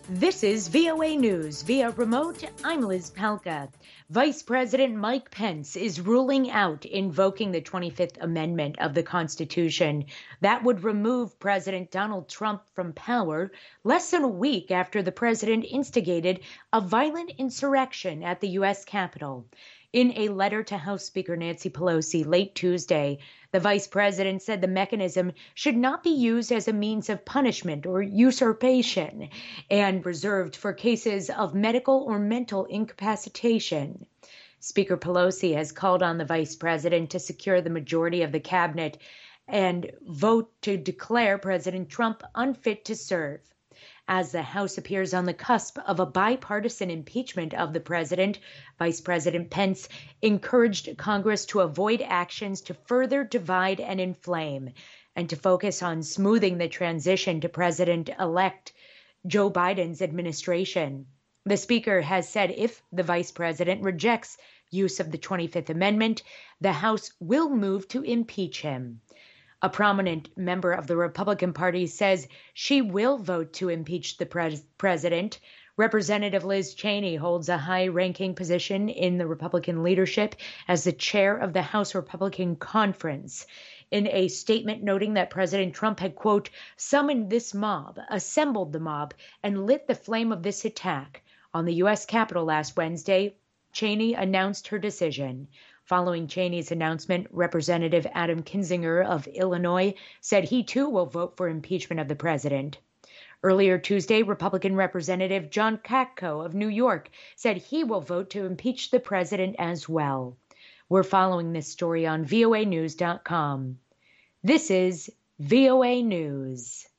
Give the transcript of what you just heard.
This is VOA News via remote. I'm Liz Palka. Vice President Mike Pence is ruling out invoking the 25th Amendment of the Constitution. That would remove President Donald Trump from power less than a week after the president instigated a violent insurrection at the U.S. Capitol. In a letter to House Speaker Nancy Pelosi late Tuesday, the vice president said the mechanism should not be used as a means of punishment or usurpation and reserved for cases of medical or mental incapacitation. Speaker Pelosi has called on the vice president to secure the majority of the cabinet and vote to declare President Trump unfit to serve. As the House appears on the cusp of a bipartisan impeachment of the president, Vice President Pence encouraged Congress to avoid actions to further divide and inflame and to focus on smoothing the transition to President-elect Joe Biden's administration. The Speaker has said if the Vice President rejects use of the 25th Amendment, the House will move to impeach him. A prominent member of the Republican Party says she will vote to impeach the president. Representative Liz Cheney holds a high-ranking position in the Republican leadership as the chair of the House Republican Conference. In a statement noting that President Trump had, quote, summoned this mob, assembled the mob, and lit the flame of this attack on the U.S. Capitol last Wednesday, Cheney announced her decision. Following Cheney's announcement, Representative Adam Kinzinger of Illinois said he too will vote for impeachment of the president. Earlier Tuesday, Republican Representative John Katko of New York said he will vote to impeach the president as well. We're following this story on voanews.com. This is VOA News.